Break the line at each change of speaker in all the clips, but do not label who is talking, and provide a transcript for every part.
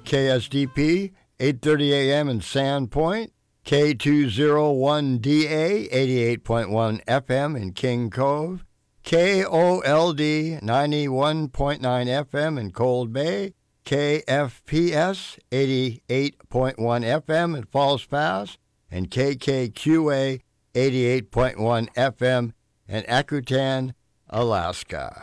KSDP, 8:30 a.m. in Sandpoint, K201DA, 88.1 FM in King Cove, KOLD, 91.9 FM in Cold Bay, KFPS, 88.1 FM in Falls Pass, and KKQA, 88.1 FM in Akutan, Alaska.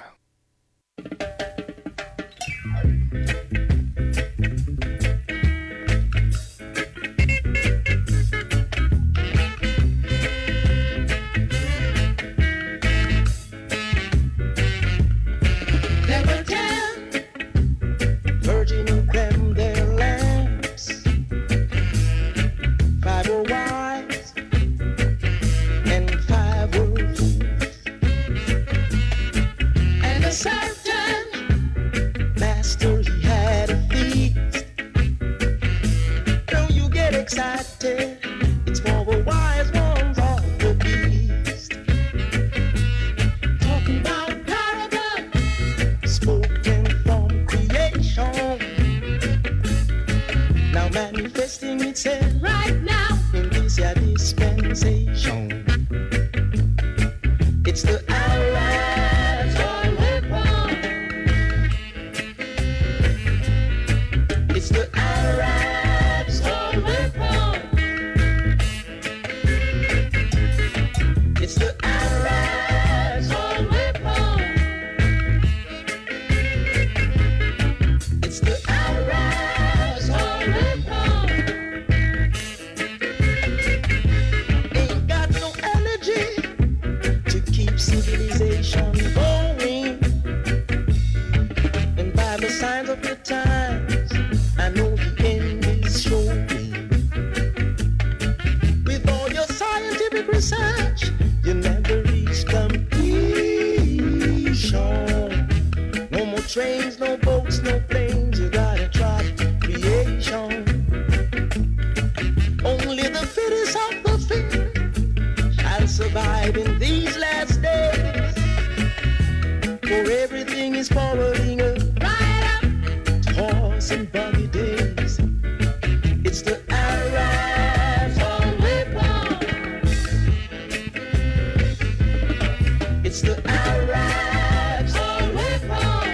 It's for the wise ones of the beast. Talking about a parable spoken from creation, now manifesting itself right now in this year dispensation. It's the Arabs on Hebron. It's the Arabs on Hebron. It's the Arabs on Hebron. It's the Arabs on Hebron. Ain't got no energy to keep civilization going. And by the signs of the times, I know the end is showing. With all your scientific research, you never reach completion. No more trains, no boats, no planes, you gotta try creation. Only the fittest of the fit shall survive in these last days. For everything is forwarding up right up to horse and buggy days. It's the Arabs on Hebron. It's the Arabs on Hebron.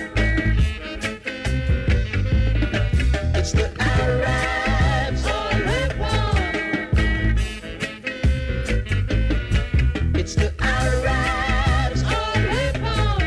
It's the Arabs on Hebron. It's the Arabs on Hebron.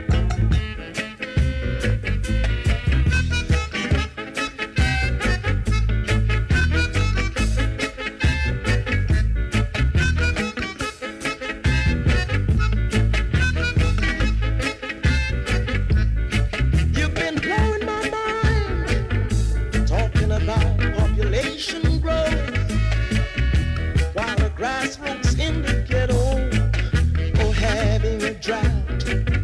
You've been blowing my mind, talking about population growth, while the grassroots in the ghetto are having a drought.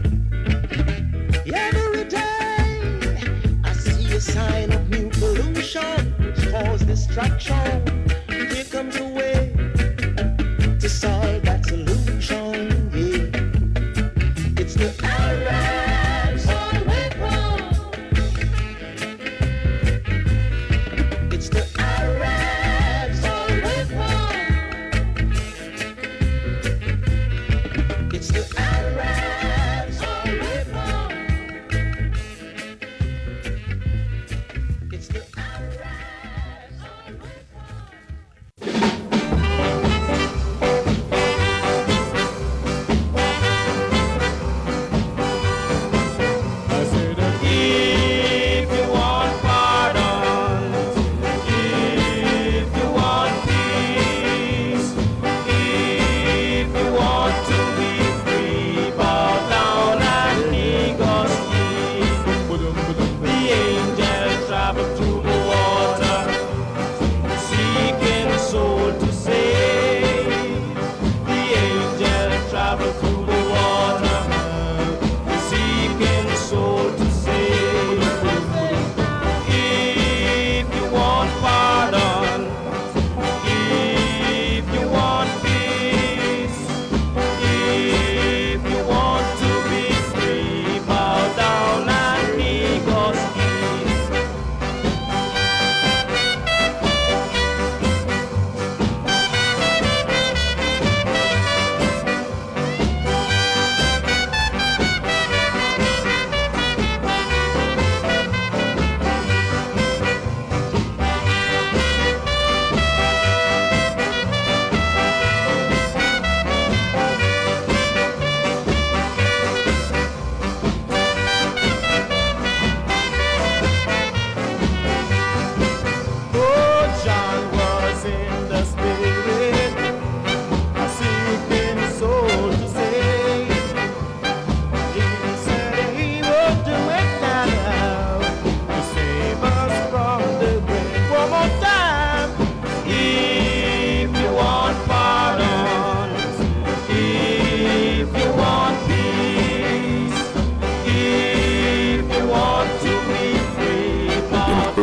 Every day I see a sign of new pollution, which causes destruction. Here comes a way to solve that solution. Yeah. It's the Arabs on Hebron. It's the Arabs on Hebron. It's the Arabs on Hebron. It's the Arabs on Hebron.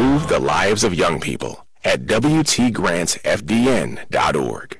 improve the lives of young people at wtgrantsfdn.org.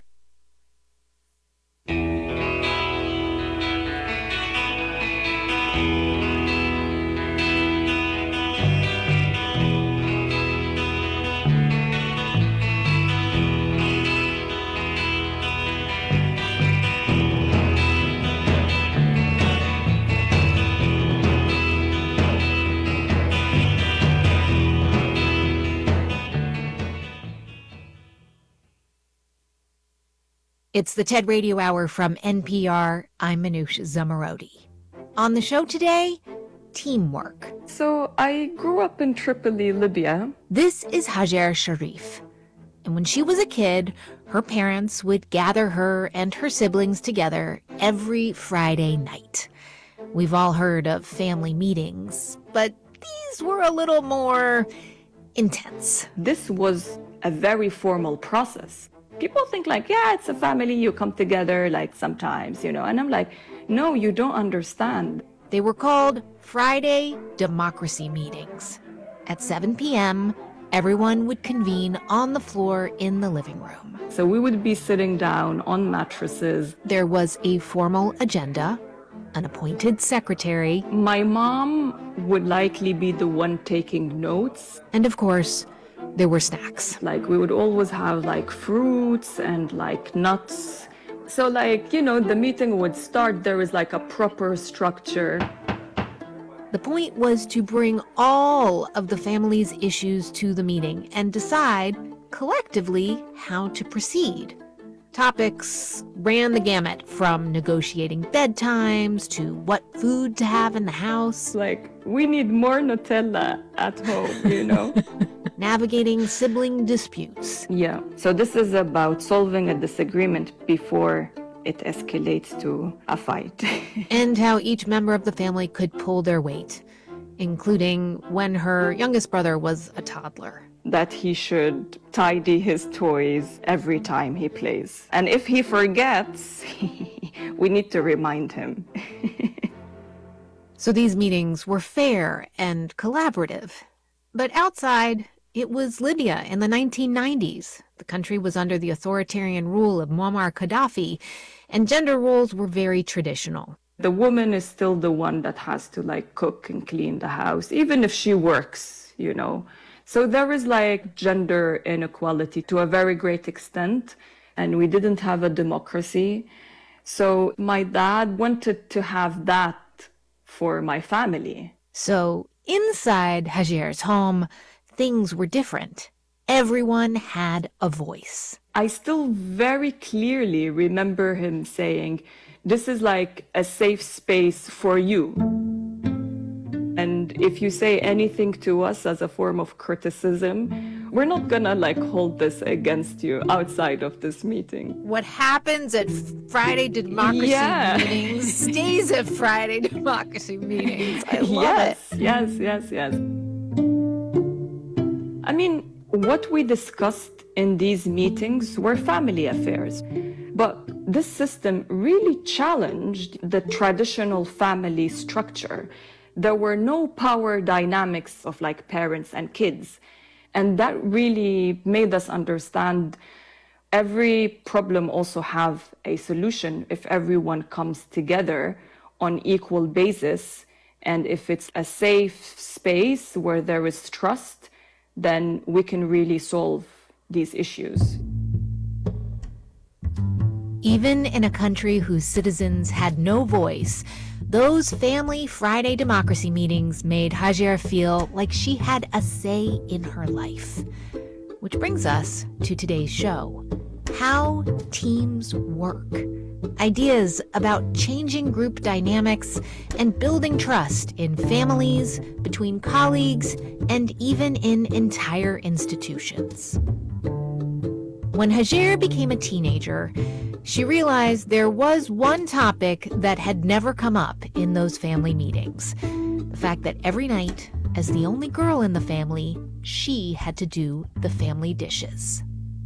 It's the TED Radio Hour from NPR. I'm Manoush Zomorodi. On the show today, teamwork.
So I grew up in Tripoli, Libya.
This is Hajer Sharif. And when she was a kid, her parents would gather her and her siblings together every Friday night. We've all heard of family meetings, but these were a little more intense.
This was a very formal process. People think like, yeah, it's a family, you come together like sometimes, and I'm like, no, you don't understand.
They were called Friday Democracy Meetings. At 7 p.m., everyone would convene on the floor in the living room.
So we would be sitting down on mattresses.
There was a formal agenda, an appointed secretary.
My mom would likely be the one taking notes.
And of course, there were snacks.
Like we would always have like fruits and like nuts. So like, the meeting would start, there was like a proper structure.
The point was to bring all of the family's issues to the meeting and decide collectively how to proceed. Topics ran the gamut from negotiating bedtimes to what food to have in the house.
Like, we need more Nutella at home,
Navigating sibling disputes.
Yeah, so this is about solving a disagreement before it escalates to a fight.
And how each member of the family could pull their weight, including when her youngest brother was a toddler.
That he should tidy his toys every time he plays. And if he forgets, we need to remind him.
So these meetings were fair and collaborative. But outside, it was Libya in the 1990s. The country was under the authoritarian rule of Muammar Gaddafi, and gender roles were very traditional.
The woman is still the one that has to cook and clean the house, even if she works, So there is gender inequality to a very great extent, and we didn't have a democracy. So my dad wanted to have that for my family.
So inside Hajer's home, things were different. Everyone had a voice.
I still very clearly remember him saying, this is a safe space for you. And if you say anything to us as a form of criticism, we're not gonna hold this against you outside of this meeting.
What happens at Friday Democracy meetings stays at Friday Democracy meetings. I love it.
Yes. I mean, what we discussed in these meetings were family affairs. But this system really challenged the traditional family structure. There were no power dynamics of parents and kids. And that really made us understand every problem also have a solution if everyone comes together on equal basis. And if it's a safe space where there is trust, then we can really solve these issues.
Even in a country whose citizens had no voice, those family Friday Democracy meetings made Hajer feel like she had a say in her life. Which brings us to today's show, How Teams Work. Ideas about changing group dynamics and building trust in families, between colleagues, and even in entire institutions. When Hajer became a teenager, she realized there was one topic that had never come up in those family meetings. The fact that every night, as the only girl in the family, she had to do the family dishes.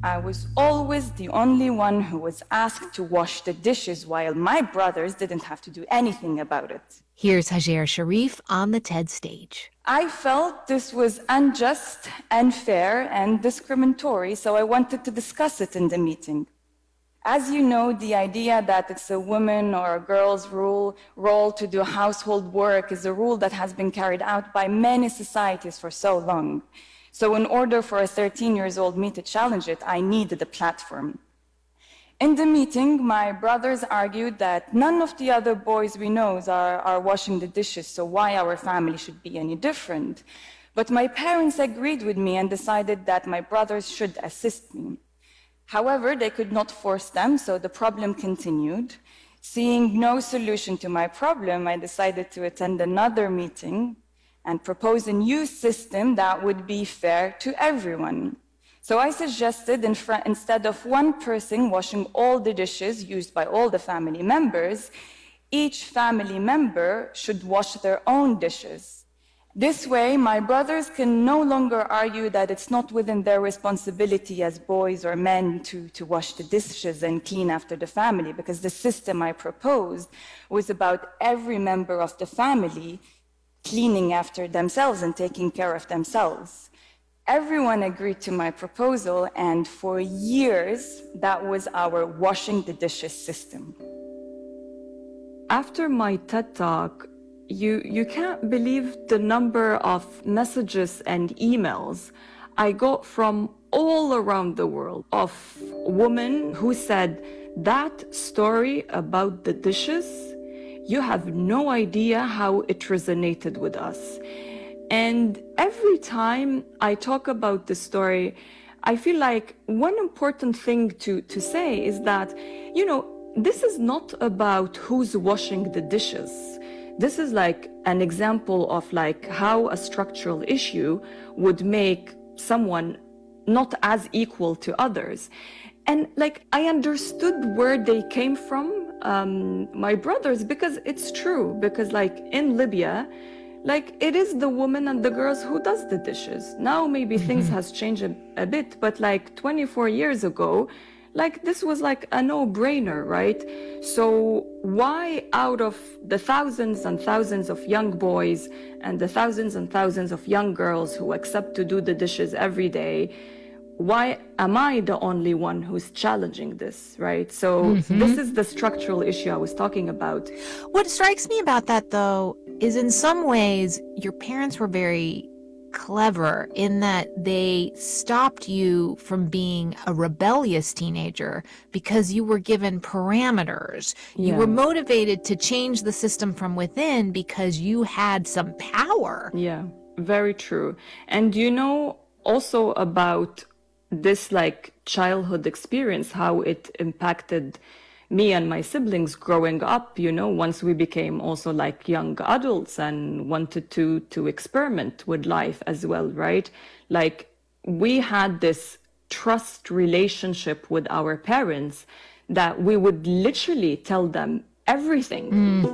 I was always the only one who was asked to wash the dishes while my brothers didn't have to do anything about it.
Here's Hajer Sharif on the TED stage.
I felt this was unjust, unfair, and discriminatory, so I wanted to discuss it in the meeting. As you know, the idea that it's a woman or a girl's role to do household work is a rule that has been carried out by many societies for so long. So in order for a 13-year-old me to challenge it, I needed a platform. In the meeting, my brothers argued that none of the other boys we know are washing the dishes, so why our family should be any different. But my parents agreed with me and decided that my brothers should assist me. However, they could not force them, so the problem continued. Seeing no solution to my problem, I decided to attend another meeting and propose a new system that would be fair to everyone. So I suggested instead of one person washing all the dishes used by all the family members, each family member should wash their own dishes. This way, my brothers can no longer argue that it's not within their responsibility as boys or men to wash the dishes and clean after the family, because the system I proposed was about every member of the family cleaning after themselves and taking care of themselves. Everyone agreed to my proposal, and for years, that was our washing the dishes system. After my TED Talk, you can't believe the number of messages and emails I got from all around the world of women who said, that story about the dishes, you have no idea how it resonated with us. And every time I talk about this story, I feel like one important thing to say is that, this is not about who's washing the dishes. This is like an example of like how a structural issue would make someone not as equal to others. And like I understood where they came from, my brothers, because it's true, because like in Libya, like it is the woman and the girls who does the dishes. Now maybe things has changed a bit, but like 24 years ago, like this was like a no-brainer, right? So why out of the thousands and thousands of young boys and the thousands and thousands of young girls who accept to do the dishes every day, why am I the only one who's challenging this, right? So this is the structural issue I was talking about.
What strikes me about that, though, is in some ways your parents were very clever in that they stopped you from being a rebellious teenager because you were given parameters. You were motivated to change the system from within because you had some power.
Yeah, very true. And also about this like childhood experience, how it impacted me and my siblings growing up, once we became also like young adults and wanted to experiment with life as well, right? Like we had this trust relationship with our parents that we would literally tell them everything.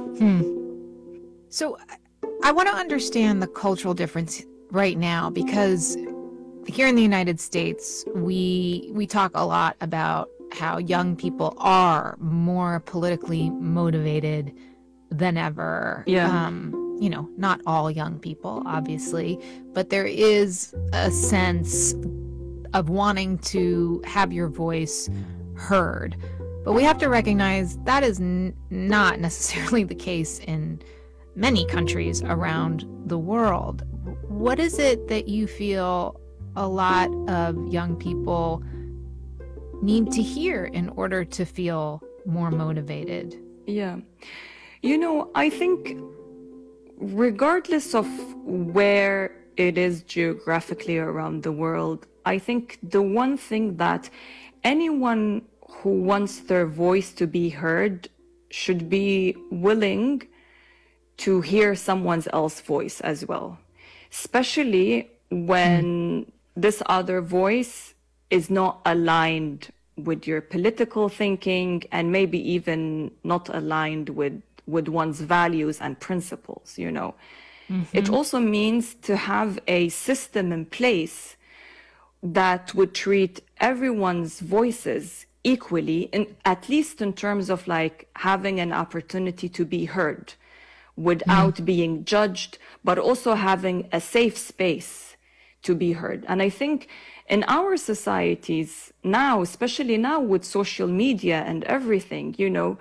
So I want to understand the cultural difference right now, because here in the United States, we talk a lot about how young people are more politically motivated than ever.
Yeah.
Not all young people, obviously, but there is a sense of wanting to have your voice heard. But we have to recognize that is not necessarily the case in many countries around the world. What is it that you feel a lot of young people need to hear in order to feel more motivated?
Yeah. I think regardless of where it is geographically around the world, I think the one thing that anyone who wants their voice to be heard should be willing to hear someone else's voice as well, especially when this other voice is not aligned with your political thinking and maybe even not aligned with one's values and principles, It also means to have a system in place that would treat everyone's voices equally, at least in terms of like having an opportunity to be heard without being judged, but also having a safe space to be heard. And I think in our societies now, especially now with social media and everything, you know,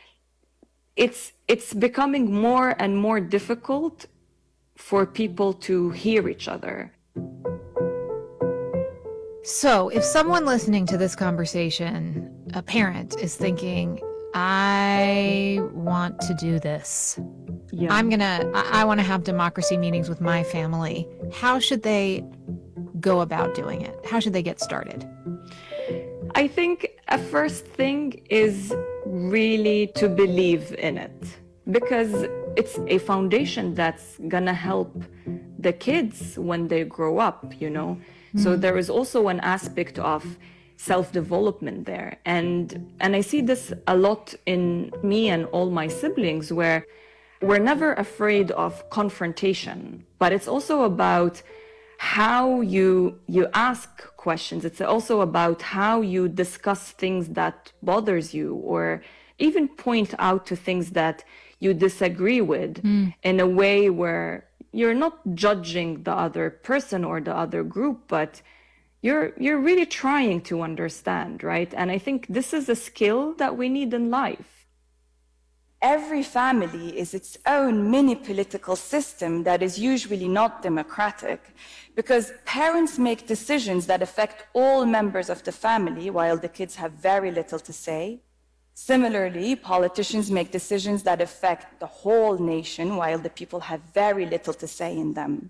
it's becoming more and more difficult for people to hear each other.
So if someone listening to this conversation, a parent, is thinking, I want to do this.
Yeah.
I want to have democracy meetings with my family. How should they go about doing it? How should they get started?
I think a first thing is really to believe in it, because it's a foundation that's gonna help the kids when they grow up, you know? So there is also an aspect of self-development there. And I see this a lot in me and all my siblings, where we're never afraid of confrontation, but it's also about how you ask questions. It's also about how you discuss things that bothers you, or even point out to things that you disagree with in a way where you're not judging the other person or the other group, but you're really trying to understand, right? And I think this is a skill that we need in life.
Every family is its own mini political system that is usually not democratic, because parents make decisions that affect all members of the family while the kids have very little to say. Similarly, politicians make decisions that affect the whole nation while the people have very little to say in them.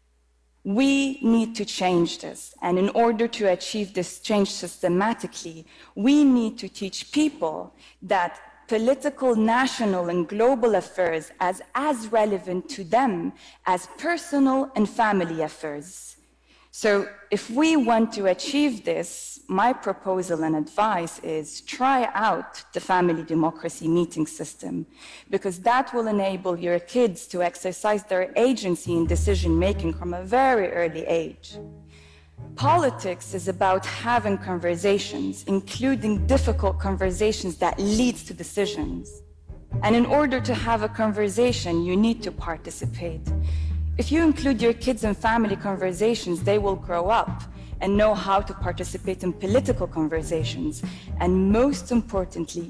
We need to change this, and in order to achieve this change systematically, we need to teach people that political, national, and global affairs are as relevant to them as personal and family affairs. So if we want to achieve this, my proposal and advice is try out the family democracy meeting system, because that will enable your kids to exercise their agency in decision-making from a very early age. Politics is about having conversations, including difficult conversations that lead to decisions. And in order to have a conversation, you need to participate. If you include your kids in family conversations, they will grow up and know how to participate in political conversations. And most importantly,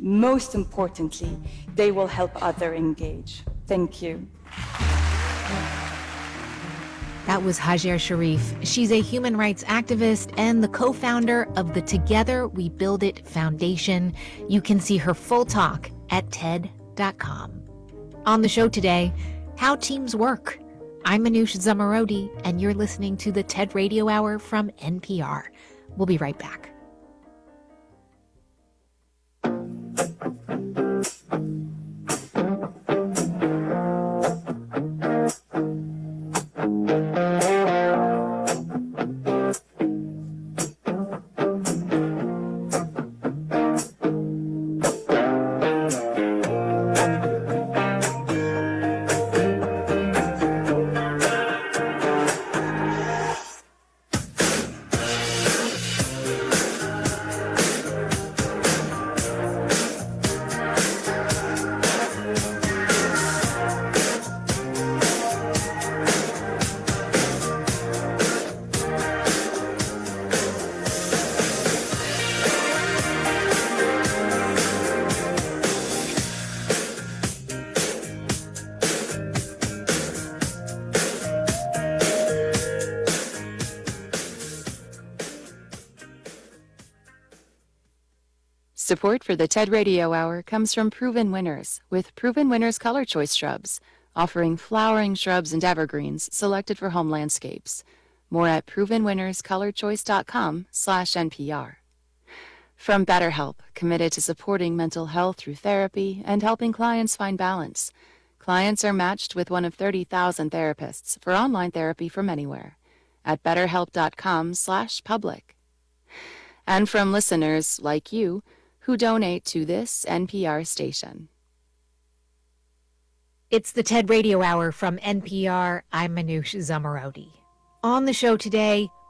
they will help others engage. Thank you.
That was Hajer Sharif. She's a human rights activist and the co-founder of the Together We Build It Foundation. You can see her full talk at TED.com. On the show today, how teams work. I'm Manoush Zomorodi, and you're listening to the TED Radio Hour from NPR. We'll be right back.
Support for the TED Radio Hour comes from Proven Winners, with Proven Winners Color Choice Shrubs, offering flowering shrubs and evergreens selected for home landscapes. More at provenwinnerscolorchoice.com/NPR. From BetterHelp, committed to supporting mental health through therapy and helping clients find balance. Clients are matched with one of 30,000 therapists for online therapy from anywhere at betterhelp.com/public. And from listeners like you who donate to this NPR station.
It's the TED Radio Hour from NPR. I'm Manoush Zomorodi. On the show today,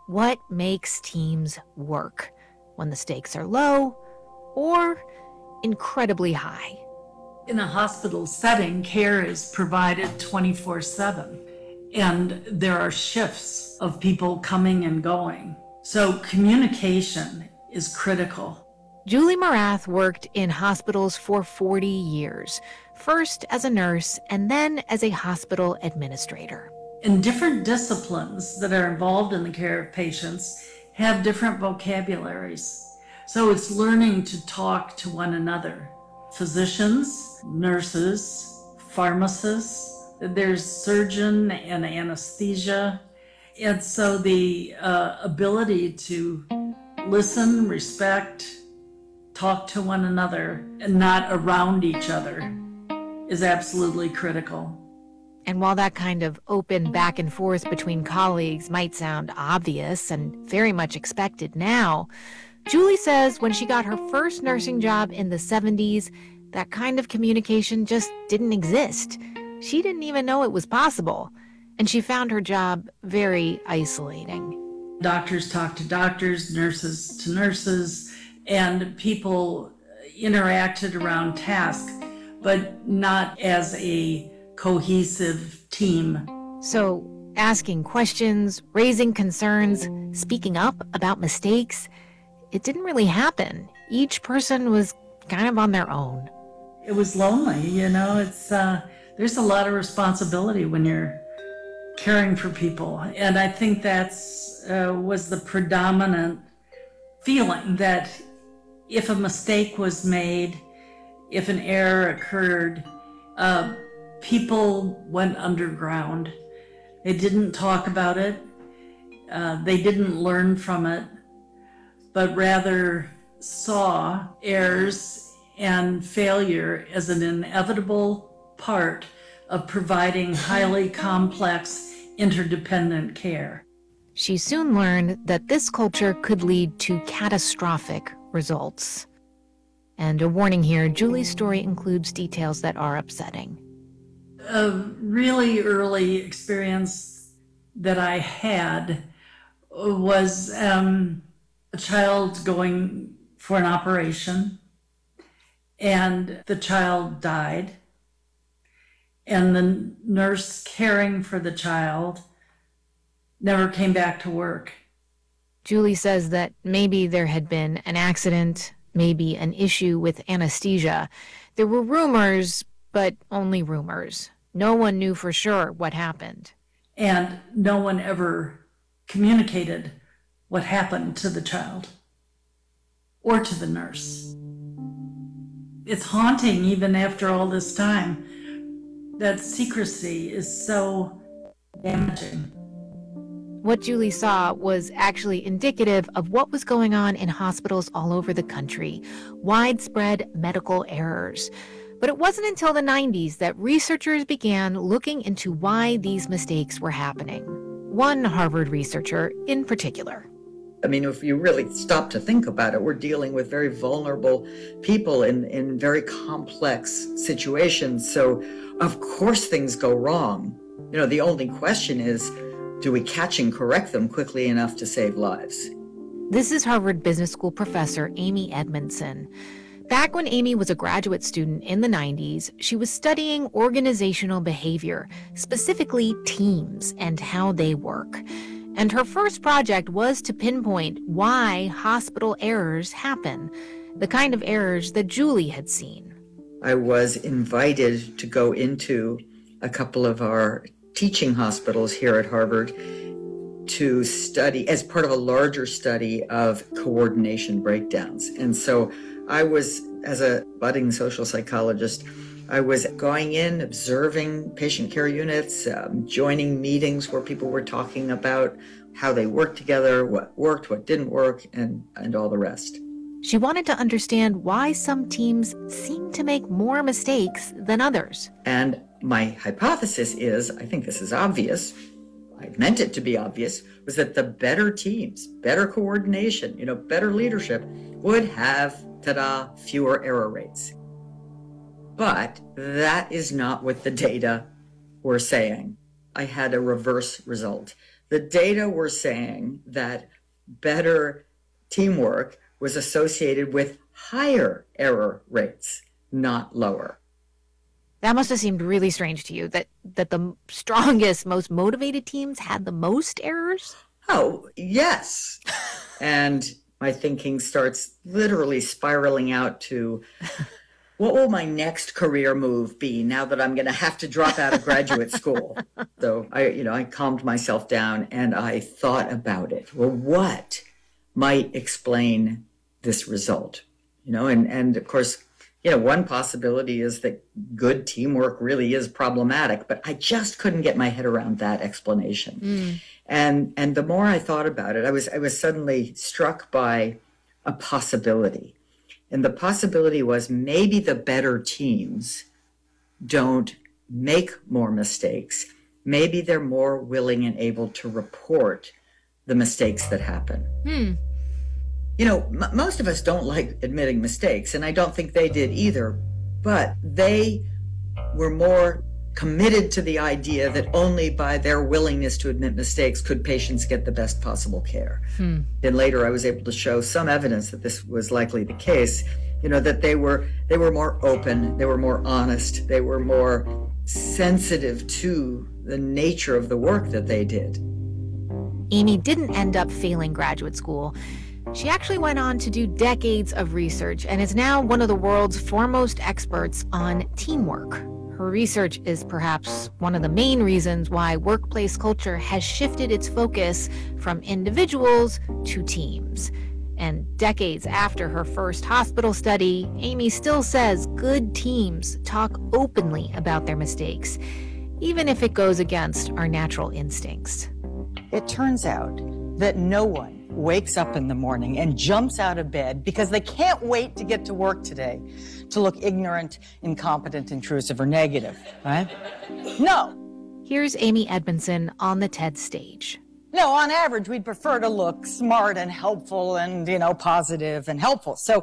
What makes teams work when the stakes are low or incredibly high?
In a hospital setting, care is provided 24/7, and there are shifts of people coming and going. So communication is critical.
Julie Morath worked in hospitals for 40 years, first as a nurse and then as a hospital administrator.
And different disciplines that are involved in the care of patients have different vocabularies. So it's learning to talk to one another. Physicians, nurses, pharmacists, there's surgeon and anesthesia. And so the ability to listen, respect, talk to one another, and not around each other is absolutely critical.
And while that kind of open back and forth between colleagues might sound obvious and very much expected now, Julie says when she got her first nursing job in the 70s, that kind of communication just didn't exist. She didn't even know it was possible, and she found her job very isolating.
Doctors talk to doctors, nurses to nurses, and people interacted around tasks, but not as a cohesive team.
So asking questions, raising concerns, speaking up about mistakes, it didn't really happen. Each person was kind of on their own.
It was lonely, it's there's a lot of responsibility when you're caring for people. And I think that's was the predominant feeling, that if a mistake was made, if an error occurred, people went underground. They didn't talk about it. They didn't learn from it, but rather saw errors and failure as an inevitable part of providing highly complex, interdependent care.
She soon learned that this culture could lead to catastrophic results. And a warning here, Julie's story includes details that are upsetting.
A really early experience that I had was a child going for an operation, and the child died, and the nurse caring for the child never came back to work.
Julie says that maybe there had been an accident, maybe an issue with anesthesia. There were rumors, but only rumors. No one knew for sure what happened.
And no one ever communicated what happened to the child or to the nurse. It's haunting even after all this time. That secrecy is so damaging.
What Julie saw was actually indicative of what was going on in hospitals all over the country, widespread medical errors. But it wasn't until the 90s that researchers began looking into why these mistakes were happening. One Harvard researcher in particular.
I mean, if you really stop to think about it, we're dealing with very vulnerable people in very complex situations. So, of course, things go wrong. The only question is, do we catch and correct them quickly enough to save lives?
This is Harvard Business School professor Amy Edmondson. Back when Amy was a graduate student in the 90s, she was studying organizational behavior, specifically teams and how they work. And her first project was to pinpoint why hospital errors happen, the kind of errors that Julie had seen.
I was invited to go into a couple of our teaching hospitals here at Harvard to study, as part of a larger study of coordination breakdowns. And so I was, as a budding social psychologist, I was going in, observing patient care units, joining meetings where people were talking about how they worked together, what worked, what didn't work, and all the rest.
She wanted to understand why some teams seem to make more mistakes than others.
And my hypothesis is, I think this is obvious, I meant it to be obvious, was that the better teams, better coordination, better leadership would have, fewer error rates. But that is not what the data were saying. I had a reverse result. The data were saying that better teamwork was associated with higher error rates, not lower.
That must have seemed really strange to you that the strongest, most motivated teams had the most errors?
Oh, yes. And my thinking starts literally spiraling out to, what will my next career move be now that I'm going to have to drop out of graduate school? So I calmed myself down and I thought about it. Well, what might explain this result? And of course, one possibility is that good teamwork really is problematic, but I just couldn't get my head around that explanation. And the more I thought about it, I was suddenly struck by a possibility. And the possibility was maybe the better teams don't make more mistakes. Maybe they're more willing and able to report the mistakes that happen. Most of us don't like admitting mistakes, and I don't think they did either, but they were more committed to the idea that only by their willingness to admit mistakes could patients get the best possible care. Then later I was able to show some evidence that this was likely the case, that they were more open, they were more honest, they were more sensitive to the nature of the work that they did.
Amy didn't end up failing graduate school. She actually went on to do decades of research and is now one of the world's foremost experts on teamwork. Her research is perhaps one of the main reasons why workplace culture has shifted its focus from individuals to teams. And decades after her first hospital study, Amy still says good teams talk openly about their mistakes, even if it goes against our natural instincts.
It turns out that no one wakes up in the morning and jumps out of bed because they can't wait to get to work today to look ignorant, incompetent, intrusive, or negative, right? No.
Here's Amy Edmondson on the TED stage.
No, on average, we'd prefer to look smart and helpful and, positive and helpful. So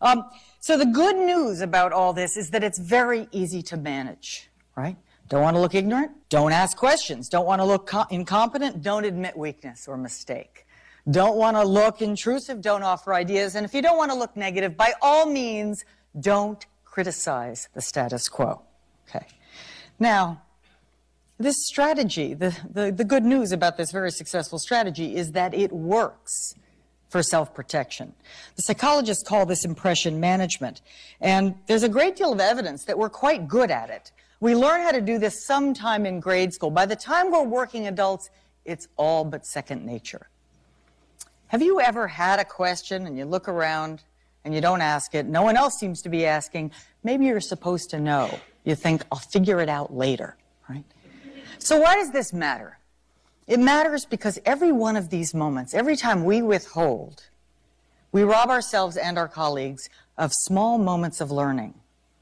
the good news about all this is that it's very easy to manage, right? Don't want to look ignorant? Don't ask questions. Don't want to look incompetent? Don't admit weakness or mistake. Don't want to look intrusive? Don't offer ideas. And if you don't want to look negative, by all means, don't criticize the status quo. Okay. Now, this strategy, the good news about this very successful strategy is that it works for self-protection. The psychologists call this impression management. And there's a great deal of evidence that we're quite good at it. We learn how to do this sometime in grade school. By the time we're working adults, it's all but second nature. Have you ever had a question and you look around and you don't ask it? No one else seems to be asking. Maybe you're supposed to know. You think, I'll figure it out later, right? So why does this matter? It matters because every one of these moments, every time we withhold, we rob ourselves and our colleagues of small moments of learning.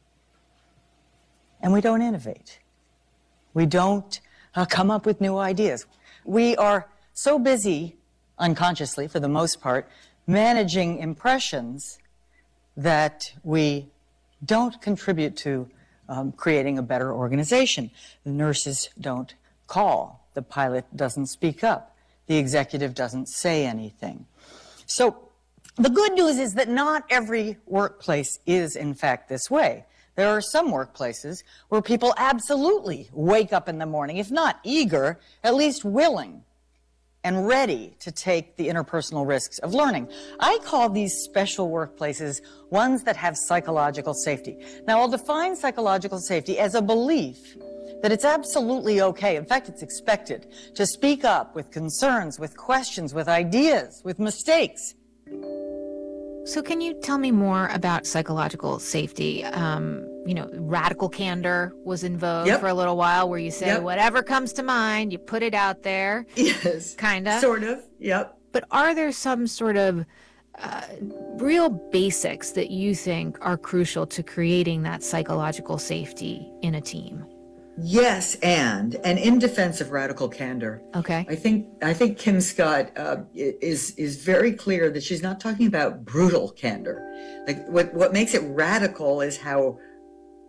And we don't innovate. We don't come up with new ideas. We are so busy, unconsciously for the most part, managing impressions that we don't contribute to creating a better organization. The nurses don't call. The pilot doesn't speak up. The executive doesn't say anything. So the good news is that not every workplace is, in fact, this way. There are some workplaces where people absolutely wake up in the morning, if not eager, at least willing and ready to take the interpersonal risks of learning. I call these special workplaces ones that have psychological safety. Now, I'll define psychological safety as a belief that it's absolutely okay, in fact, it's expected, to speak up with concerns, with questions, with ideas, with mistakes.
So can you tell me more about psychological safety? Radical candor was in vogue for a little while, where you say whatever comes to mind, you put it out there.
Yes.
Kind of.
Sort of, yep.
But are there some sort of real basics that you think are crucial to creating that psychological safety in a team?
Yes, and in defense of radical candor,
okay,
I think Kim Scott is very clear that she's not talking about brutal candor. Like what makes it radical is how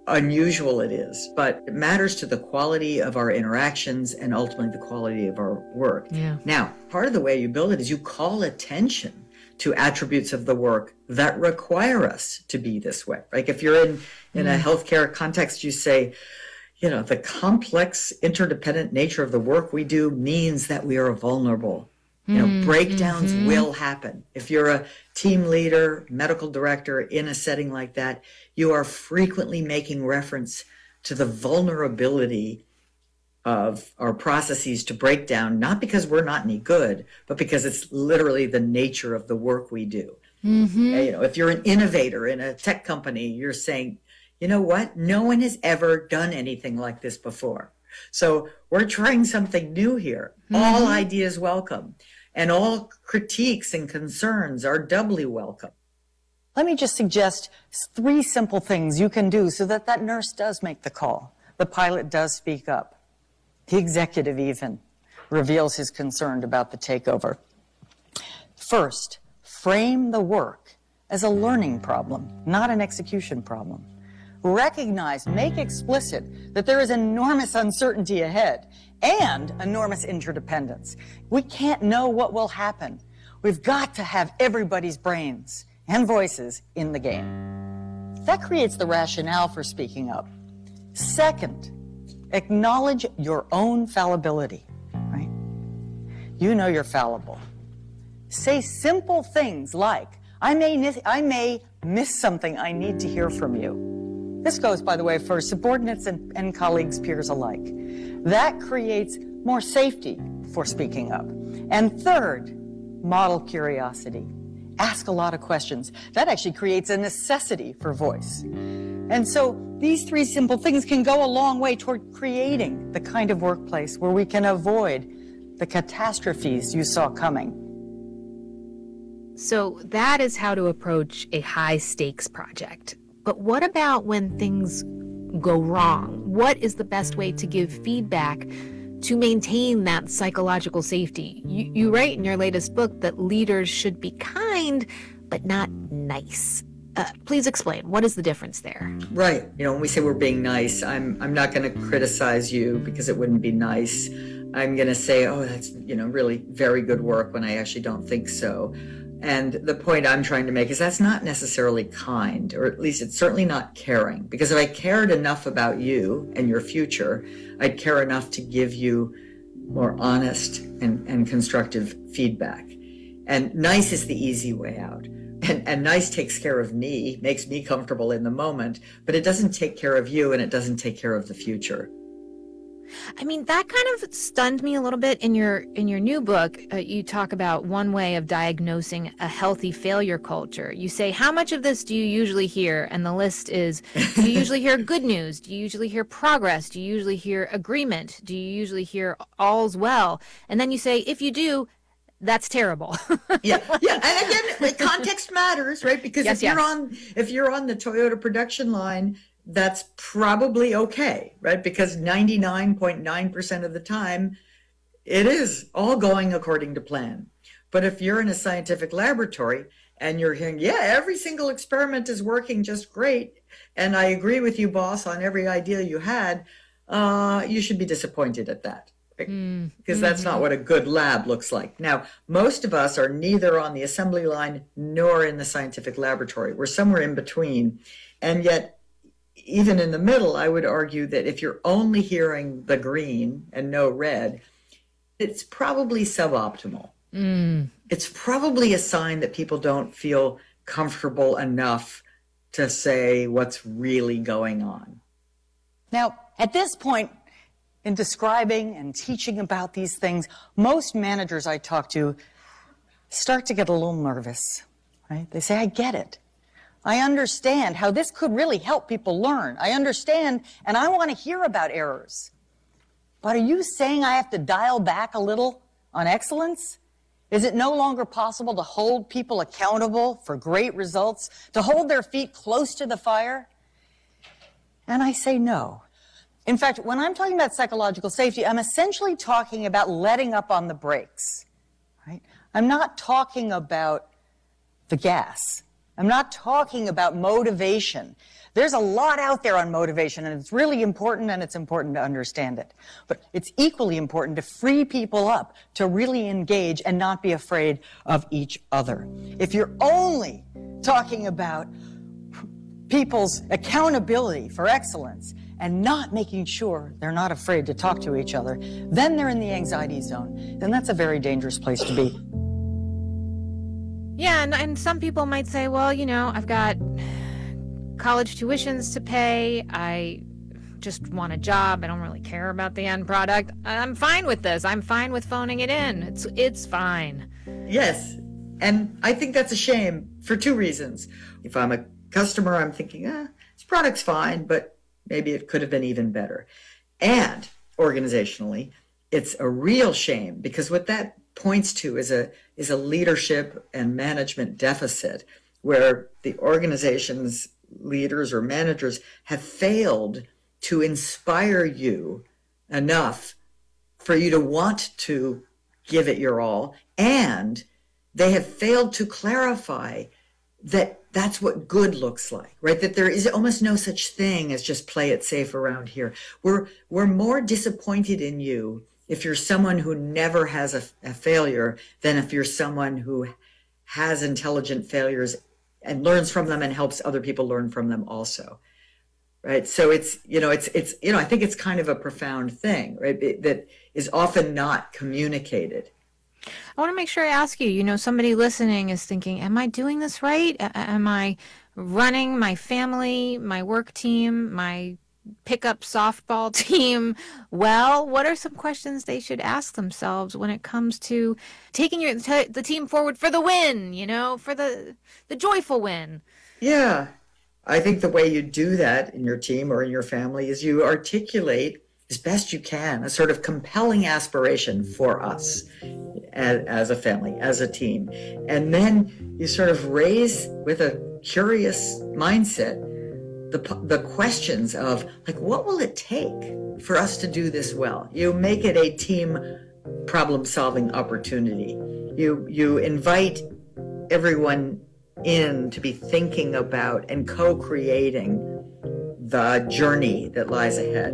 unusual it is, but it matters to the quality of our interactions and ultimately the quality of our work.
Yeah.
Now, part of the way you build it is you call attention to attributes of the work that require us to be this way. Like if you're in a healthcare context, you say, the complex interdependent nature of the work we do means that we are vulnerable. Breakdowns will happen. If you're a team leader, medical director in a setting like that, you are frequently making reference to the vulnerability of our processes to break down, not because we're not any good, but because it's literally the nature of the work we do. If you're an innovator in a tech company, you're saying, you know what? No one has ever done anything like this before. So we're trying something new here. All ideas welcome. And all critiques and concerns are doubly welcome.
Let me just suggest 3 simple things you can do so that that nurse does make the call. The pilot does speak up. The executive even reveals his concern about the takeover. First, frame the work as a learning problem, not an execution problem. Recognize, make explicit that there is enormous uncertainty ahead and enormous interdependence. We can't know what will happen. We've got to have everybody's brains and voices in the game. That creates the rationale for speaking up. Second, acknowledge your own fallibility, right? You know you're fallible. Say simple things like, I may miss something I need to hear from you. This goes, by the way, for subordinates and colleagues, peers alike. That creates more safety for speaking up. And third, model curiosity. Ask a lot of questions. That actually creates a necessity for voice. And so these 3 simple things can go a long way toward creating the kind of workplace where we can avoid the catastrophes you saw coming.
So that is how to approach a high-stakes project. But what about when things go wrong? What is the best way to give feedback to maintain that psychological safety? You write in your latest book that leaders should be kind, but not nice. Please explain. What is the difference there?
Right. When we say we're being nice, I'm not going to criticize you because it wouldn't be nice. I'm going to say, oh, that's, really very good work when I actually don't think so. And the point I'm trying to make is that's not necessarily kind, or at least it's certainly not caring. Because if I cared enough about you and your future, I'd care enough to give you more honest and constructive feedback. And nice is the easy way out. And nice takes care of me, makes me comfortable in the moment, but it doesn't take care of you and it doesn't take care of the future.
I mean, that kind of stunned me a little bit. In your new book, you talk about one way of diagnosing a healthy failure culture. You say, how much of this do you usually hear? And the list is, do you usually hear good news? Do you usually hear progress? Do you usually hear agreement? Do you usually hear all's well? And then you say, if you do, that's terrible.
Yeah. And again, context matters, right? Because if you're on the Toyota production line, that's probably okay, right? Because 99.9% of the time, it is all going according to plan. But if you're in a scientific laboratory and you're hearing, every single experiment is working just great, and I agree with you, boss, on every idea you had, you should be disappointed at that. Because that's not what a good lab looks like. Now, most of us are neither on the assembly line nor in the scientific laboratory. We're somewhere in between. And yet, even in the middle, I would argue that if you're only hearing the green and no red, it's probably suboptimal. It's probably a sign that people don't feel comfortable enough to say what's really going on.
Now, at this point, in describing and teaching about these things, most managers I talk to start to get a little nervous, right? They say, I get it. I understand how this could really help people learn. I understand, and I want to hear about errors. But are you saying I have to dial back a little on excellence? Is it no longer possible to hold people accountable for great results, to hold their feet close to the fire? And I say no. In fact, when I'm talking about psychological safety, I'm essentially talking about letting up on the brakes, right? I'm not talking about the gas. I'm not talking about motivation. There's a lot out there on motivation, and it's really important, and it's important to understand it. But it's equally important to free people up to really engage and not be afraid of each other. If you're only talking about people's accountability for excellence and not making sure they're not afraid to talk to each other, then they're in the anxiety zone. Then that's a very dangerous place to be.
Yeah, and some people might say, well, you know, I've got college tuitions to pay. I just want a job. I don't really care about the end product. I'm fine with this. I'm fine with phoning it in. It's fine.
Yes, and I think that's a shame for two reasons. If I'm a customer, I'm thinking, this product's fine, but maybe it could have been even better. And organizationally, it's a real shame, because what that points to is a leadership and management deficit, where the organization's leaders or managers have failed to inspire you enough for you to want to give it your all, and they have failed to clarify that that's what good looks like, right? That there is almost no such thing as just play it safe around here. We're more disappointed in you if you're someone who never has a failure than if you're someone who has intelligent failures and learns from them and helps other people learn from them also, right? So I think it's kind of a profound thing, right? That is often not communicated.
I want to make sure I ask you, you know, somebody listening is thinking, am I doing this right? Am I running my family, my work team, my pickup softball team well? What are some questions they should ask themselves when it comes to taking the team forward for the win, you know, for the joyful win?
Yeah, I think the way you do that in your team or in your family is you articulate as best you can a sort of compelling aspiration for us as a family, as a team. And then you sort of raise with a curious mindset the questions of, like, what will it take for us to do this well? You make it a team problem-solving opportunity. You invite everyone in to be thinking about and co-creating the journey that lies ahead.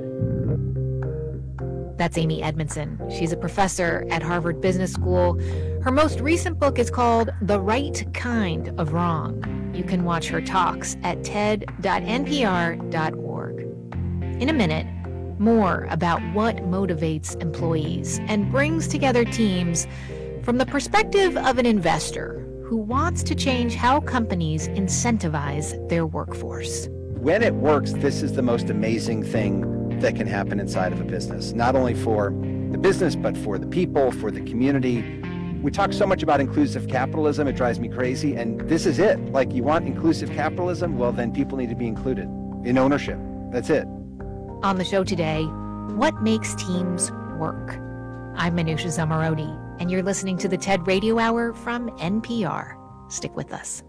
That's Amy Edmondson. She's a professor at Harvard Business School. Her most recent book is called The Right Kind of Wrong. You can watch her talks at ted.npr.org. In a minute, more about what motivates employees and brings together teams from the perspective of an investor who wants to change how companies incentivize their workforce.
When it works, this is the most amazing thing that can happen inside of a business, not only for the business, but for the people, for the community. We talk so much about inclusive capitalism, it drives me crazy, and this is it. Like, you want inclusive capitalism? Well, then people need to be included in ownership. That's it.
On the show today, what makes teams work? I'm Manusha Zamarodi, and you're listening to the TED Radio Hour from NPR. Stick with us.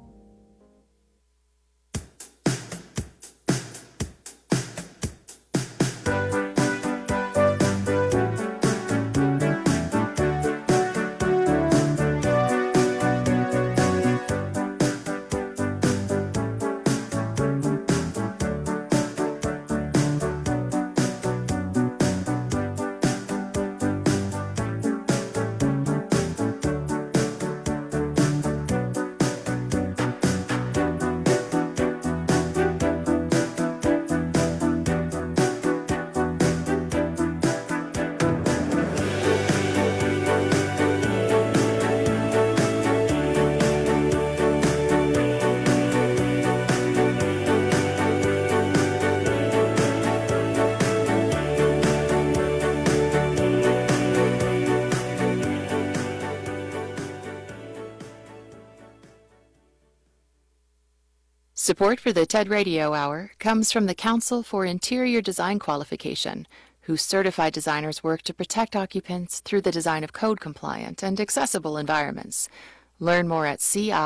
Support for the TED Radio Hour comes from the Council for Interior Design Qualification, whose certified designers work to protect occupants through the design of code-compliant and accessible environments. Learn more at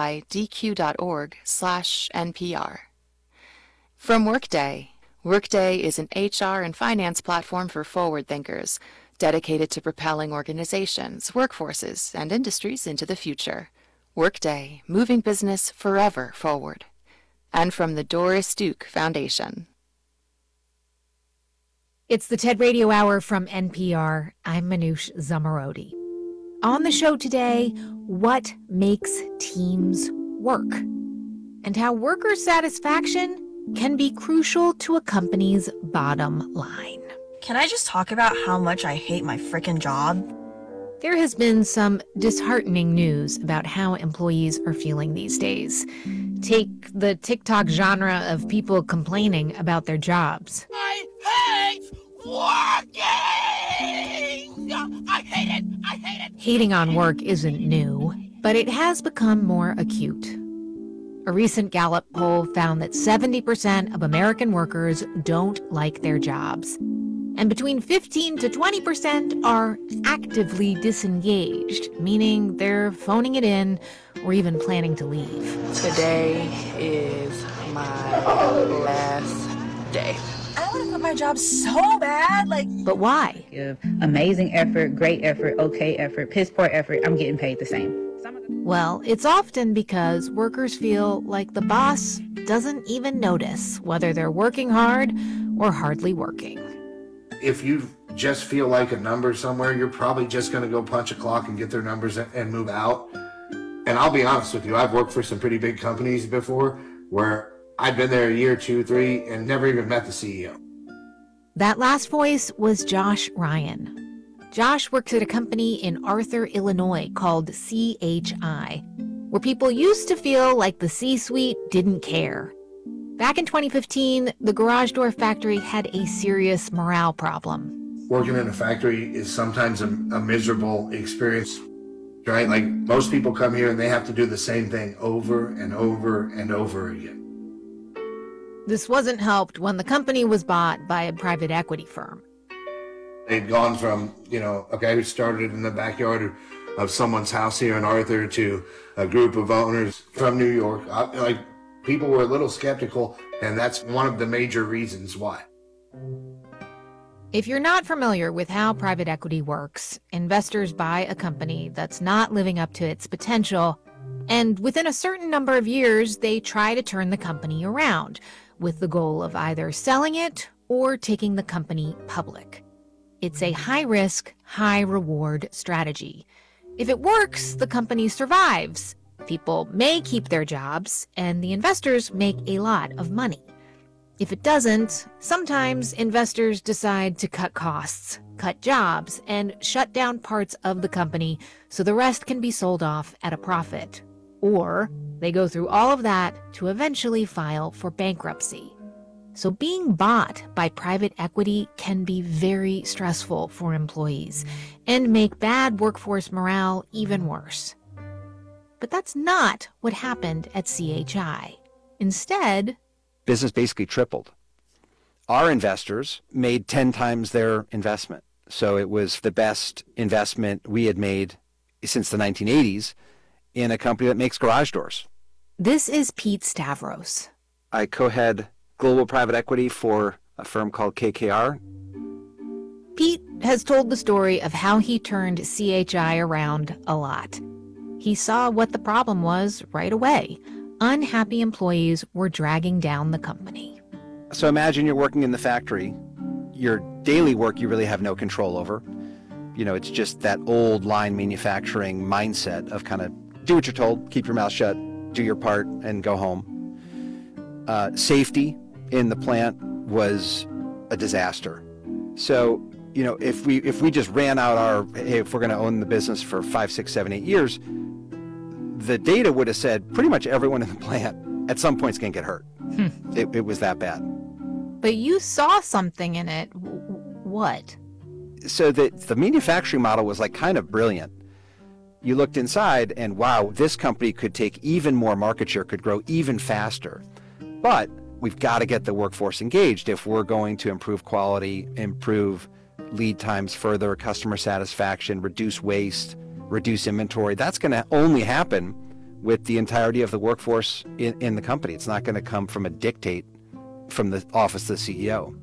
cidq.org/NPR. From Workday. Workday is an HR and finance platform for forward thinkers, dedicated to propelling organizations, workforces, and industries into the future. Workday, moving business forever forward. And from the Doris Duke Foundation.
It's the TED Radio Hour from NPR. I'm Manoush Zomorodi. On the show today, what makes teams work and how worker satisfaction can be crucial to a company's bottom line.
Can I just talk about how much I hate my frickin' job?
There has been some disheartening news about how employees are feeling these days. Take the TikTok genre of people complaining about their jobs.
I hate working! I hate it! I hate it!
Hating on work isn't new, but it has become more acute. A recent Gallup poll found that 70% of American workers don't like their jobs. And between 15 to 20% are actively disengaged, meaning they're phoning it in or even planning to leave.
Today is my last day.
I want to quit my job so bad,
But why?
Amazing effort, great effort, okay effort, piss poor effort, I'm getting paid the same.
Well, it's often because workers feel like the boss doesn't even notice whether they're working hard or hardly working.
If you just feel like a number somewhere, you're probably just going to go punch a clock and get their numbers and move out. And I'll be honest with you, I've worked for some pretty big companies before where I've been there a year, 2, 3, and never even met the CEO.
That last voice was Josh Ryan. Josh works at a company in Arthur, Illinois called CHI, where people used to feel like the C-suite didn't care. Back in 2015, the garage door factory had a serious morale problem.
Working in a factory is sometimes a miserable experience, right? Like most people come here and they have to do the same thing over and over and over again.
This wasn't helped when the company was bought by a private equity firm.
They'd gone from, a guy who started in the backyard of someone's house here in Arthur to a group of owners from New York. People were a little skeptical, and that's one of the major reasons why.
If you're not familiar with how private equity works, investors buy a company that's not living up to its potential, and within a certain number of years, they try to turn the company around with the goal of either selling it or taking the company public. It's a high-risk, high-reward strategy. If it works, the company survives. People may keep their jobs, and the investors make a lot of money. If it doesn't, sometimes investors decide to cut costs, cut jobs, and shut down parts of the company so the rest can be sold off at a profit. Or they go through all of that to eventually file for bankruptcy. So being bought by private equity can be very stressful for employees and make bad workforce morale even worse. But that's not what happened at CHI. Instead,
business basically tripled. Our investors made 10 times their investment. So it was the best investment we had made since the 1980s in a company that makes garage doors.
This is Pete Stavros.
I co-head global private equity for a firm called KKR.
Pete has told the story of how he turned CHI around a lot. He saw what the problem was right away. Unhappy employees were dragging down the company.
So imagine you're working in the factory. Your daily work you really have no control over. It's just that old line manufacturing mindset of kind of do what you're told, keep your mouth shut, do your part, and go home. Safety in the plant was a disaster. So, if we just ran out if we're going to own the business for 5, 6, 7, 8 years, the data would have said pretty much everyone in the plant at some point is going to get hurt. It was that bad.
But you saw something in it. What?
So the manufacturing model was kind of brilliant. You looked inside and wow, this company could take even more market share, could grow even faster. But we've got to get the workforce engaged if we're going to improve quality, improve lead times further, customer satisfaction, reduce waste, reduce inventory. That's going to only happen with the entirety of the workforce in the company. It's not going to come from a dictate from the office of the CEO.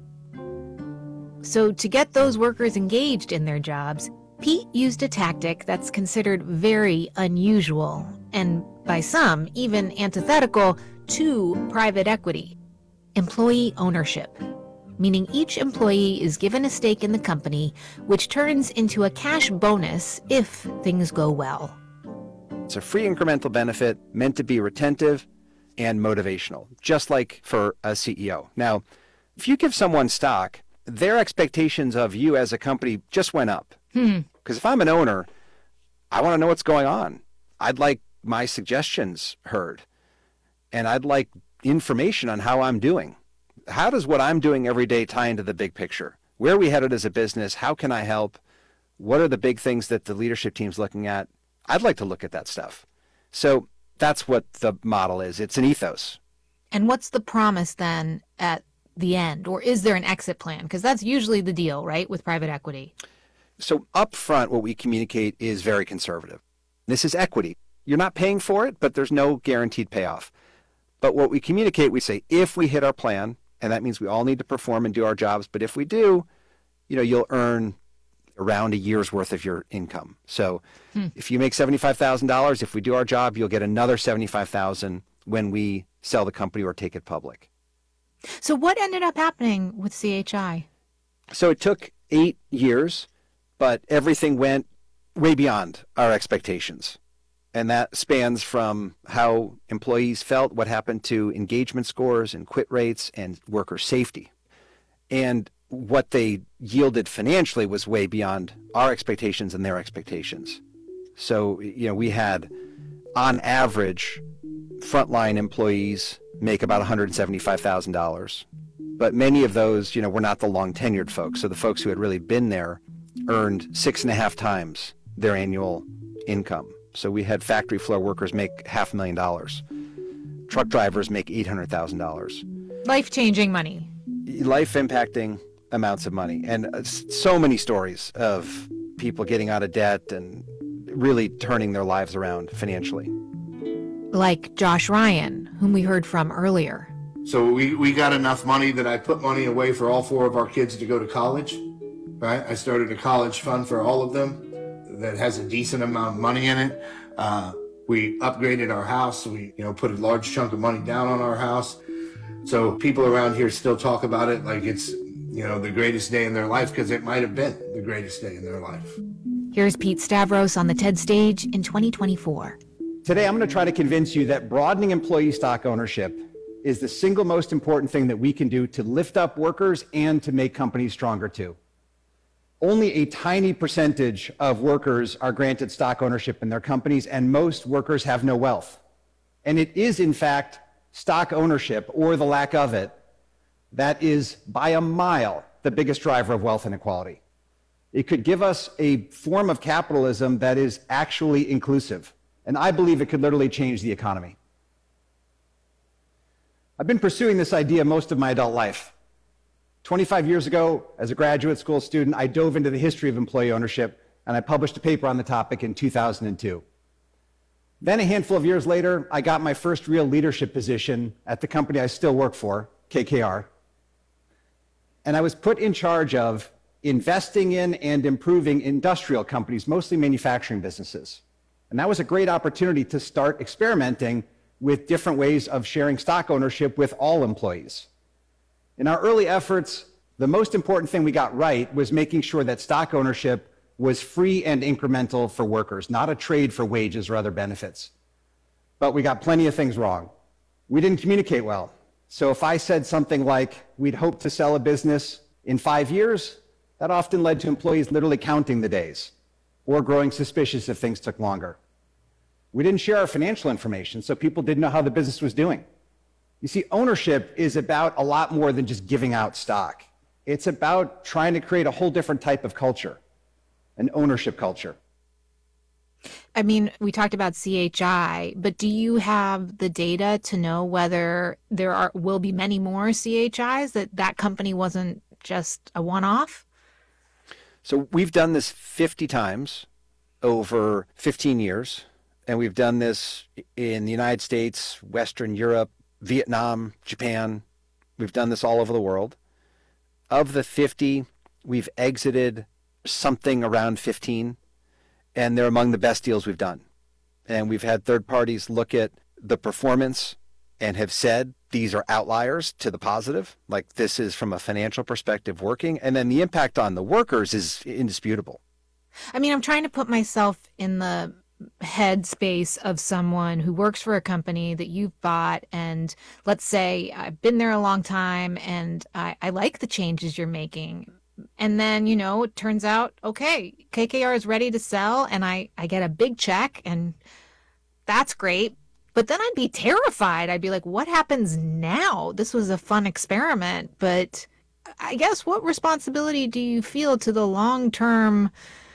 So to get those workers engaged in their jobs, Pete used a tactic that's considered very unusual and by some, even antithetical to private equity. Employee ownership, meaning each employee is given a stake in the company, which turns into a cash bonus if things go well.
It's a free incremental benefit meant to be retentive and motivational, just like for a CEO. Now, if you give someone stock, their expectations of you as a company just went up. Because if I'm an owner, I want to know what's going on. I'd like my suggestions heard, and I'd like information on how I'm doing. How does what I'm doing every day tie into the big picture? Where are we headed as a business? How can I help? What are the big things that the leadership team's looking at? I'd like to look at that stuff. So that's what the model is. It's an ethos.
And what's the promise then at the end? Or is there an exit plan? Because that's usually the deal, right, with private equity.
So up front, what we communicate is very conservative. This is equity. You're not paying for it, but there's no guaranteed payoff. But what we communicate, we say, if we hit our plan, and that means we all need to perform and do our jobs, but if we do, you'll earn around a year's worth of your income. So if you make $75,000, if we do our job, you'll get another $75,000 when we sell the company or take it public.
So what ended up happening with CHI?
So it took 8 years, but everything went way beyond our expectations. And that spans from how employees felt, what happened to engagement scores and quit rates and worker safety. And what they yielded financially was way beyond our expectations and their expectations. So, we had, on average, frontline employees make about $175,000. But many of those, were not the long tenured folks. So the folks who had really been there earned 6.5 times their annual income. So we had factory floor workers make $500,000. Truck drivers make $800,000.
Life-changing money.
Life-impacting amounts of money. And so many stories of people getting out of debt and really turning their lives around financially.
Like Josh Ryan, whom we heard from earlier.
So we got enough money that I put money away for all 4 of our kids to go to college, right? I started a college fund for all of them that has a decent amount of money in it. We upgraded our house. We, put a large chunk of money down on our house. So people around here still talk about it like it's, the greatest day in their life, because it might have been the greatest day in their life.
Here's Pete Stavros on the TED stage in 2024.
Today, I'm going to try to convince you that broadening employee stock ownership is the single most important thing that we can do to lift up workers and to make companies stronger too. Only a tiny percentage of workers are granted stock ownership in their companies, and most workers have no wealth. And it is, in fact, stock ownership, or the lack of it, that is by a mile the biggest driver of wealth inequality. It could give us a form of capitalism that is actually inclusive. And I believe it could literally change the economy. I've been pursuing this idea most of my adult life. 25 years ago, as a graduate school student, I dove into the history of employee ownership, and I published a paper on the topic in 2002. Then a handful of years later, I got my first real leadership position at the company I still work for, KKR. And I was put in charge of investing in and improving industrial companies, mostly manufacturing businesses. And that was a great opportunity to start experimenting with different ways of sharing stock ownership with all employees. In our early efforts, the most important thing we got right was making sure that stock ownership was free and incremental for workers, not a trade for wages or other benefits. But we got plenty of things wrong. We didn't communicate well. So if I said something like, we'd hope to sell a business in 5 years, that often led to employees literally counting the days or growing suspicious if things took longer. We didn't share our financial information, so people didn't know how the business was doing. You see, ownership is about a lot more than just giving out stock. It's about trying to create a whole different type of culture, an ownership culture.
I mean, we talked about CHI, but do you have the data to know whether will be many more CHIs, that company wasn't just a one-off?
So we've done this 50 times over 15 years, and we've done this in the United States, Western Europe, Vietnam, Japan. We've done this all over the world. Of the 50, we've exited something around 15, and they're among the best deals we've done. And we've had third parties look at the performance and have said these are outliers to the positive, like this is from a financial perspective working. And then the impact on the workers is indisputable.
I mean, I'm trying to put myself in the headspace of someone who works for a company that you've bought, and let's say I've been there a long time and I like the changes you're making. And then, you know, it turns out, okay, KKR is ready to sell and I get a big check and that's great. But then I'd be terrified. I'd be like, what happens now? This was a fun experiment, but I guess what responsibility do you feel to the long-term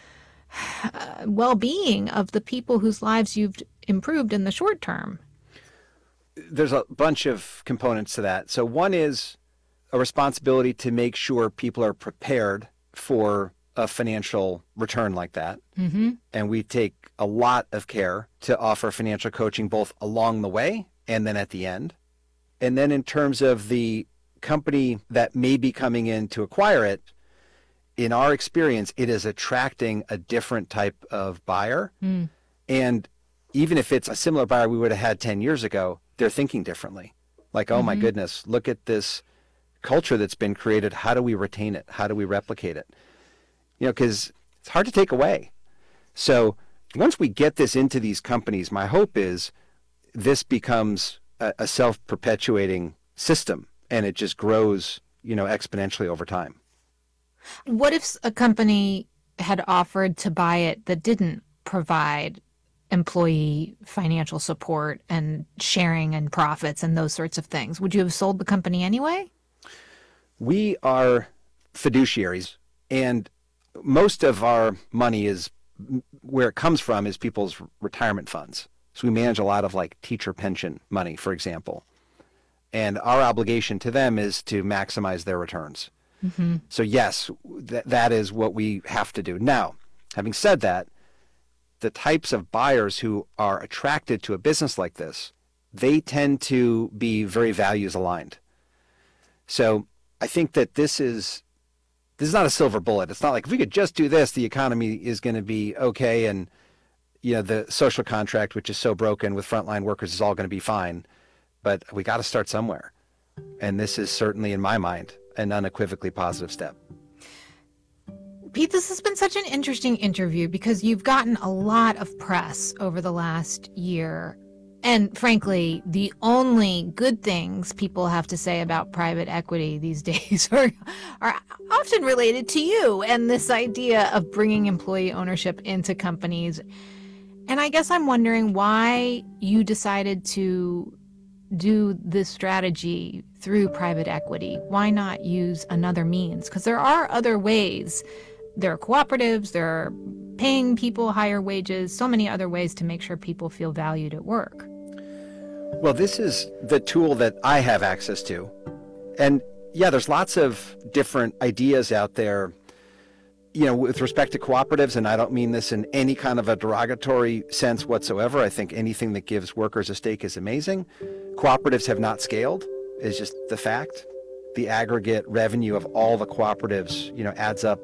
well-being of the people whose lives you've improved in the short term?
There's a bunch of components to that. So one is a responsibility to make sure people are prepared for a financial return like that.
Mm-hmm.
And we take a lot of care to offer financial coaching both along the way and then at the end. And then in terms of the company that may be coming in to acquire it, in our experience, it is attracting a different type of buyer.
Mm.
And even if it's a similar buyer we would have had 10 years ago, they're thinking differently. Like, oh my goodness, look at this culture that's been created. How do we retain it? How do we replicate it? You know, because it's hard to take away. So once we get this into these companies, my hope is this becomes a self-perpetuating system and it just grows, you know, exponentially over time.
What if a company had offered to buy it that didn't provide employee financial support and sharing and profits and those sorts of things? Would you have sold the company anyway?
We are fiduciaries, and most of our money is where it comes from is people's retirement funds. So we manage a lot of like teacher pension money, for example. And our obligation to them is to maximize their returns.
Mm-hmm.
So yes, that is what we have to do. Now, having said that, the types of buyers who are attracted to a business like this, they tend to be very values aligned. So I think that this is not a silver bullet. It's not like if we could just do this, the economy is going to be okay. And, you know, the social contract, which is so broken with frontline workers, is all going to be fine. But we got to start somewhere. And this is certainly, in my mind, an unequivocally positive step.
Pete, this has been such an interesting interview because you've gotten a lot of press over the last year. And frankly, the only good things people have to say about private equity these days are often related to you and this idea of bringing employee ownership into companies. And I guess I'm wondering why you decided to do this strategy through private equity. Why not use another means? Because there are other ways. There are cooperatives, there are paying people higher wages, so many other ways to make sure people feel valued at work.
Well, this is the tool that I have access to. And yeah, there's lots of different ideas out there, you know, with respect to cooperatives, and I don't mean this in any kind of a derogatory sense whatsoever. I think anything that gives workers a stake is amazing. Cooperatives have not scaled, is just the fact. The aggregate revenue of all the cooperatives, you know, adds up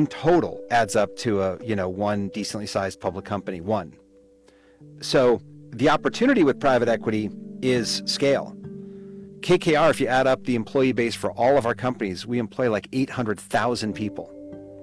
to a, you know, one decently sized public company, one. So the opportunity with private equity is scale. KKR, if you add up the employee base for all of our companies, we employ like 800,000 people.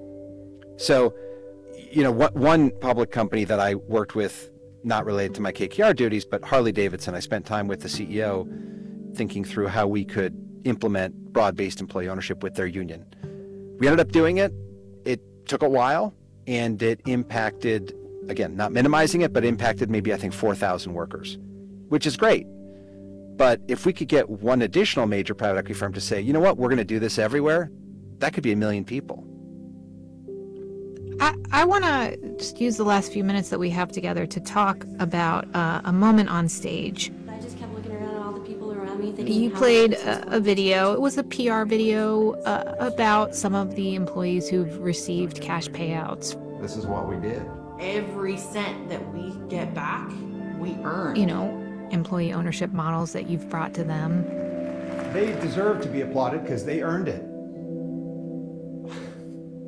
So, you know, one public company that I worked with, not related to my KKR duties, but Harley-Davidson, I spent time with the CEO thinking through how we could implement broad-based employee ownership with their union. We ended up doing it. It took a while, and it impacted, again, not minimizing it, but impacted maybe, I think, 4,000 workers, which is great. But if we could get one additional major private equity firm to say, you know what, we're going to do this everywhere, that could be 1 million people.
I want to just use the last few minutes that we have together to talk about a moment on stage.
I just kept looking around at all the people around me thinking,
You played a video. It was a PR video about some of the employees who've received cash payouts.
This is what we did.
Every cent that we get back, we earn.
You know, employee ownership models that you've brought to them.
They deserve to be applauded because they earned it.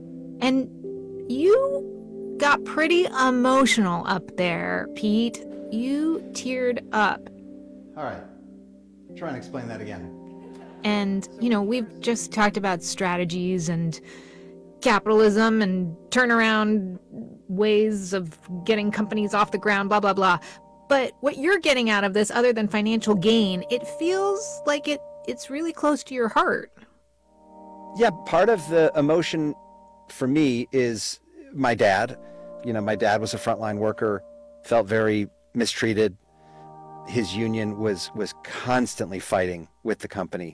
And you got pretty emotional up there, Pete. you teared up.
All right. Try and explain that again.
And, we've just talked about strategies and capitalism and turnaround ways of getting companies off the ground, blah, blah, blah. But what you're getting out of this, other than financial gain, it feels like it's really close to your heart.
Yeah, part of the emotion for me is my dad. My dad was a frontline worker, felt very mistreated. His union was constantly fighting with the company.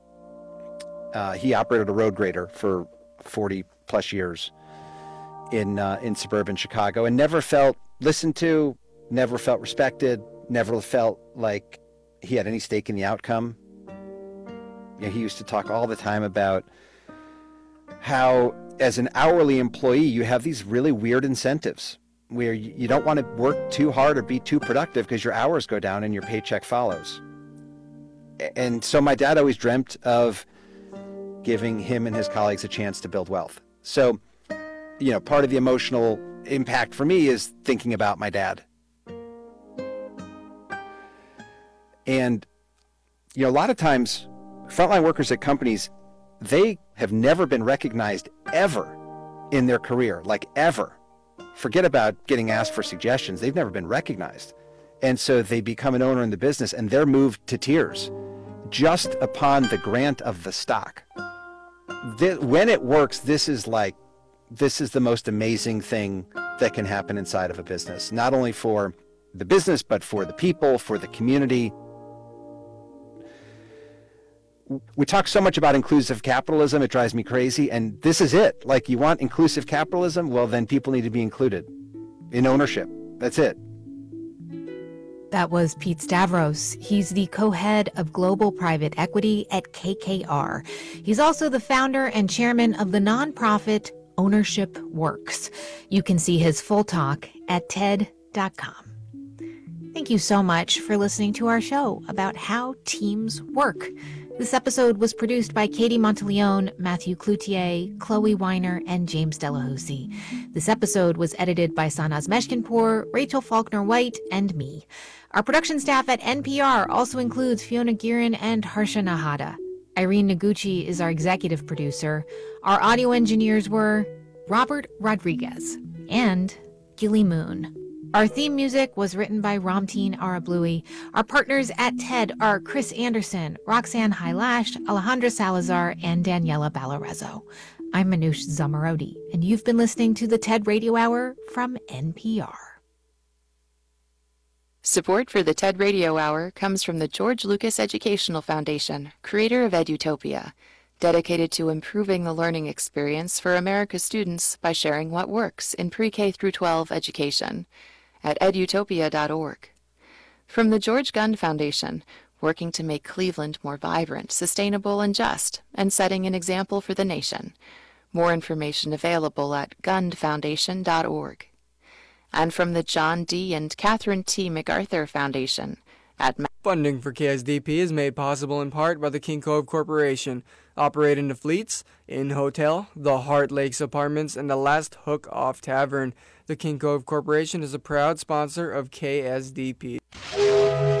He operated a road grader for 40 plus years in suburban Chicago and never felt listened to, never felt respected, never felt like he had any stake in the outcome. He used to talk all the time about how as an hourly employee, you have these really weird incentives where you don't want to work too hard or be too productive because your hours go down and your paycheck follows. And so my dad always dreamt of giving him and his colleagues a chance to build wealth. So, part of the emotional impact for me is thinking about my dad. And, a lot of times, frontline workers at companies, they have never been recognized ever in their career, like ever. Forget about getting asked for suggestions. They've never been recognized. And so they become an owner in the business and they're moved to tears just upon the grant of the stock. When it works, this is the most amazing thing that can happen inside of a business, not only for the business, but for the people, for the community. We talk so much about inclusive capitalism, it drives me crazy, and this is it. Like, you want inclusive capitalism? Well, then people need to be included in ownership. That's it.
That was Pete Stavros. He's the co-head of Global Private Equity at KKR. He's also the founder and chairman of the nonprofit Ownership Works. You can see his full talk at TED.com. Thank you so much for listening to our show about how teams work. This episode was produced by Katie Monteleone, Matthew Cloutier, Chloe Weiner, and James Delahousie. This episode was edited by Sanaz Meshkinpour, Rachel Faulkner-White, and me. Our production staff at NPR also includes Fiona Girin and Harsha Nahata. Irene Noguchi is our executive producer. Our audio engineers were Robert Rodriguez and Gilly Moon. Our theme music was written by Ramteen Arablui. Our partners at TED are Chris Anderson, Roxanne Hylash, Alejandra Salazar, and Daniela Ballarezo. I'm Manoush Zomorodi, and you've been listening to the TED Radio Hour from NPR.
Support for the TED Radio Hour comes from the George Lucas Educational Foundation, creator of Edutopia, dedicated to improving the learning experience for America's students by sharing what works in pre-K through 12 education at edutopia.org. From the George Gund Foundation, working to make Cleveland more vibrant, sustainable, and just, and setting an example for the nation. More information available at gundfoundation.org. And from the John D. and Catherine T. MacArthur Foundation at
Funding for KSDP is made possible in part by the King Cove Corporation, operating the Fleets, Inn Hotel, the Heart Lakes Apartments, and the Last Hook Off Tavern. The King Cove Corporation is a proud sponsor of KSDP.